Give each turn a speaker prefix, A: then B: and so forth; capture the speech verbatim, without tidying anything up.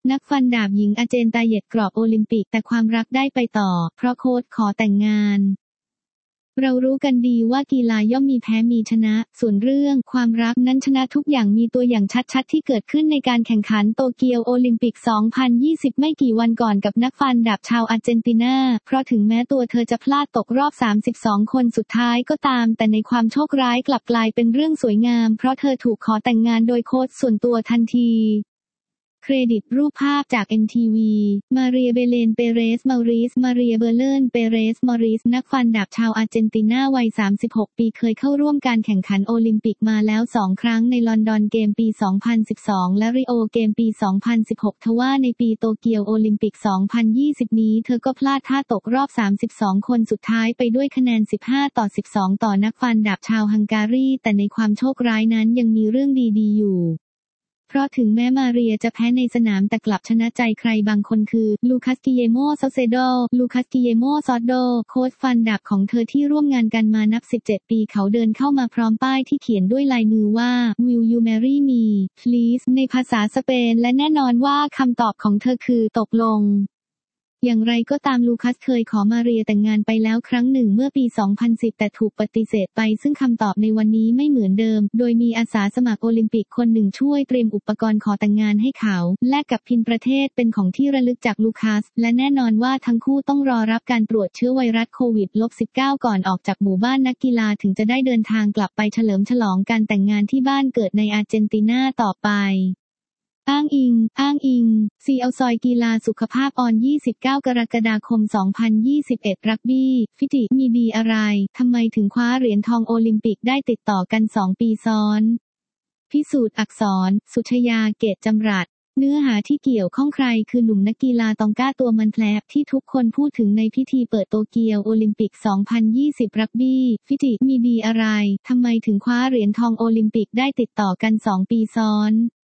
A: นักฟันดาบหญิงอาเจนตาเหยียดกรอบโอลิมปิกแต่ความรักได้ไปต่อเพราะโค้ชขอแต่งงานเรารู้กันดีว่ากีฬาย่อมมีแพ้มีชนะส่วนเรื่องความรักนั้นชนะทุกอย่างมีตัวอย่างชัดๆที่เกิดขึ้นในการแข่งขันโตเกียวโอลิมปิก สองพันยี่สิบ ไม่กี่วันก่อนกับนักฟันดาบชาวอาร์เจนตินาเพราะถึงแม้ตัวเธอจะพลาดตกรอบสามสิบสองคนสุดท้ายก็ตามแต่ในความโชคร้ายกลับกลายเป็นเรื่องสวยงามเพราะเธอถูกขอแต่งงานโดยโค้ชส่วนตัวทันทีเครดิตรูปภาพจาก เอ็ม ที วี มาเรียเบเลนเปเรสมาริสมาเรียเบเลนเปเรสมอริสนักฟันดาบชาวอาร์เจนตินาวัยสามสิบหกปีเคยเข้าร่วมการแข่งขันโอลิมปิกมาแล้วสองครั้งในลอนดอนเกมปีสองพันสิบสองและริโอเกมปีสองพันสิบหกทว่าในปีโตเกียวโอลิมปิกสองพันยี่สิบนี้เธอก็พลาดท่าตกรอบสามสิบสองคนสุดท้ายไปด้วยคะแนนสิบห้าต่อสิบสองต่อนักฟันดาบชาวฮังการีแต่ในความโชคร้ายนั้นยังมีเรื่องดีๆอยู่เพราะถึงแม้มาเรียจะแพ้ในสนามแต่กลับชนะใจใครบางคนคือลูคัสกิเยโมซอเซโดลูคัสกิเยโมซอดโดโค้ชฟันดาบของเธอที่ร่วมงานกันมานับสิบเจ็ดปีเขาเดินเข้ามาพร้อมป้ายที่เขียนด้วยลายมือว่า Will you marry me please ในภาษาสเปนและแน่นอนว่าคำตอบของเธอคือตกลงอย่างไรก็ตามลูคัสเคยขอมาเรียแต่งงานไปแล้วครั้งหนึ่งเมื่อปีสองพันสิบแต่ถูกปฏิเสธไปซึ่งคำตอบในวันนี้ไม่เหมือนเดิมโดยมีอาสาสมัครโอลิมปิกคนหนึ่งช่วยเตรียมอุปกรณ์ขอแต่งงานให้เขาแลกกับพินประเทศเป็นของที่ระลึกจากลูคัสและแน่นอนว่าทั้งคู่ต้องรอรับการตรวจเชื้อไวรัสโควิด สิบเก้า ก่อนออกจากหมู่บ้านนักกีฬาถึงจะได้เดินทางกลับไปเฉลิมฉลองการแต่งงานที่บ้านเกิดในอาร์เจนตินาต่อไปอ้างอิง อ้างอิง ซี แอล ซอยกีฬาสุขภาพออน ยี่สิบเก้า กรกฎาคม สองพันยี่สิบเอ็ด รักบี้ ฟิจิ มีดีอะไร ทำไมถึงคว้าเหรียญทองโอลิมปิกได้ติดต่อกัน สอง ปีซ้อน พิสูจน์อักษร สุชยา เกตจำรัด เนื้อหาที่เกี่ยวข้องใครคือหนุ่มนักกีฬาตองก้าตัวมันแผลบที่ทุกคนพูดถึงในพิธีเปิดโตเกียวโอลิมปิก สองพันยี่สิบ รักบี้ ฟิจิ มีดีอะไร ทำไมถึงคว้าเหรียญทองโอลิมปิกได้ติดต่อกัน สอง ปีซ้อน